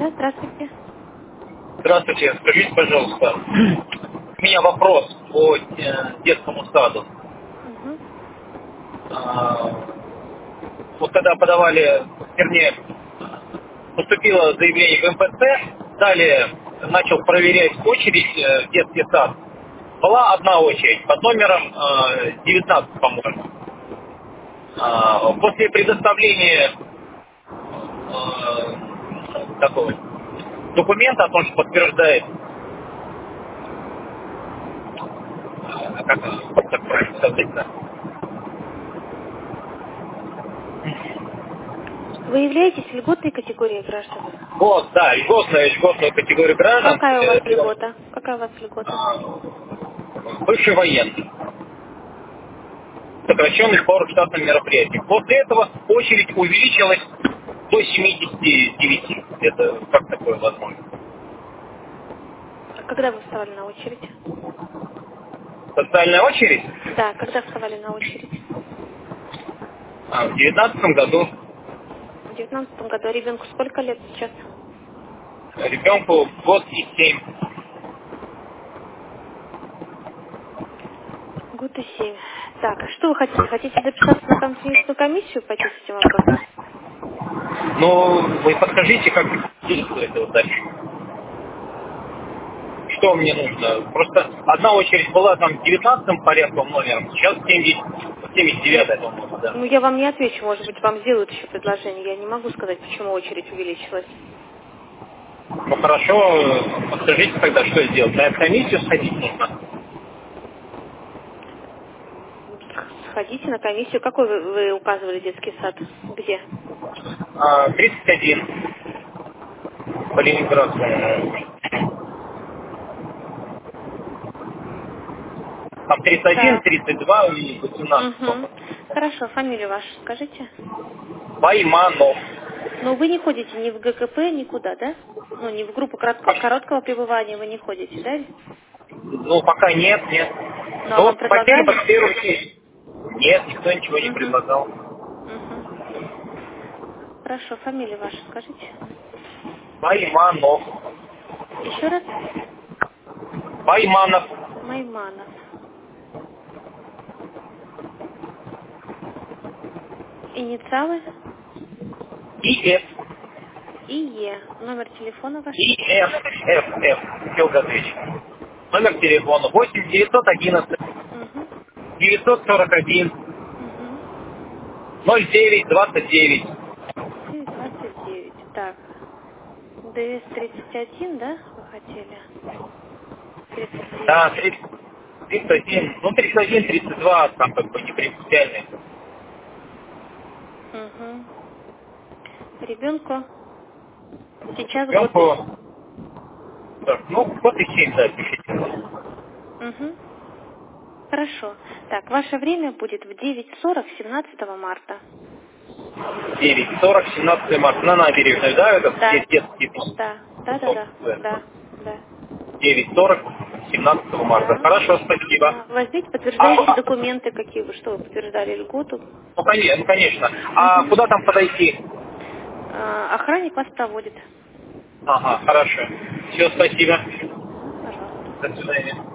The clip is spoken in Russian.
Да, здравствуйте. Здравствуйте, скажите, пожалуйста, у меня вопрос по детскому саду. Угу. Вот когда подавали, вернее, поступило заявление в МПЦ, далее начал проверять очередь в детский сад. Была одна очередь под номером 19, по-моему. После предоставления такого документа о том, что подтверждает, как так правильно сказать-то, Вы являетесь льготной категорией граждан? вот, да, льготную категорию граждан, Какая у вас льгота? Какая у вас льгота? бывший военный, сокращенный по штатным мероприятиям. После этого очередь увеличилась до 79. Это как такое возможно? А когда вы вставали на очередь? Социальная очередь Да, когда вставали на очередь? в 19 году В 19 году. А ребенку сколько лет сейчас? ребенку год и 7. Год и 7. Так, что вы хотите? Хотите записаться на консультационную комиссию, пойти с этим вопросом? Ну, вы подскажите, как действует это дальше? Что мне нужно? Просто одна очередь была там 19 порядком номером, сейчас 79 по-моему, да. Ну, я вам не отвечу, может быть, вам сделают еще предложение. Я не могу сказать, почему очередь увеличилась. Ну хорошо, подскажите тогда, что сделать? На комиссию сходить нужно? Сходите на комиссию. Какой вы указывали детский сад? Где? 31 по Ленинградскому. Там 31, Так. 32 и 18, Угу. по-моему. Хорошо, фамилию вашу скажите. Байманов. Но вы не ходите ни в ГКП, никуда, да? Ну, ни в группу короткого пребывания вы не ходите, да? Ну, пока нет. Ну, а Ну, вам вот по теме предлагали? боксирующей нет, никто ничего не Угу. предлагал. Угу. Хорошо, фамилию вашу скажите. Байманов. Еще раз. Байманов. Майманов. Инициалы? И Ф. И Е. Номер телефона ваш? И Ф. Филгатович. Номер телефона 8 911 Угу. 941 Угу. 09 29. 929. Так. ДС-31, да, вы хотели? 39. Да, 31, ну 31, 32, там как бы не принципиальные. Угу. Ребенку сейчас год и... Ребенку, так, ну, год и 7, да, пишите. Угу. Хорошо. Так, ваше время будет в 9:40 17 марта. 9:40, 17 марта, на набережной, да, этот Да. детский Да. Да, да, кусок, да. Да. да. Да. 9:40, 17 марта. Да. Хорошо, спасибо. Да. Возьмите подтверждающие А, документы, какие вы, что вы подтверждали льготу. ну, конечно. А Угу. куда там подойти? Охранник вас проводит. Ага, хорошо. Все, спасибо. Пожалуйста. До свидания.